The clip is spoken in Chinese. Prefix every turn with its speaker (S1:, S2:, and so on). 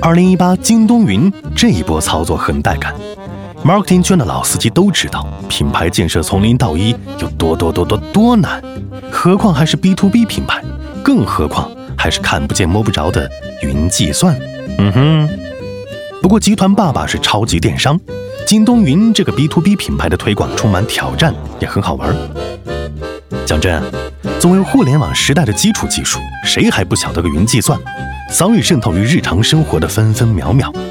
S1: 2018京东云这一波操作很带感。marketing 圈的老司机都知道，品牌建设从零到一有多难，何况还是 B2B 品牌，更何况还是看不见摸不着的云计算。不过集团爸爸是超级电商，京东云这个 B2B 品牌的推广充满挑战，也很好玩。讲真，作为互联网时代的基础技术，谁还不晓得个云计算？早已渗透于日常生活的分分秒秒。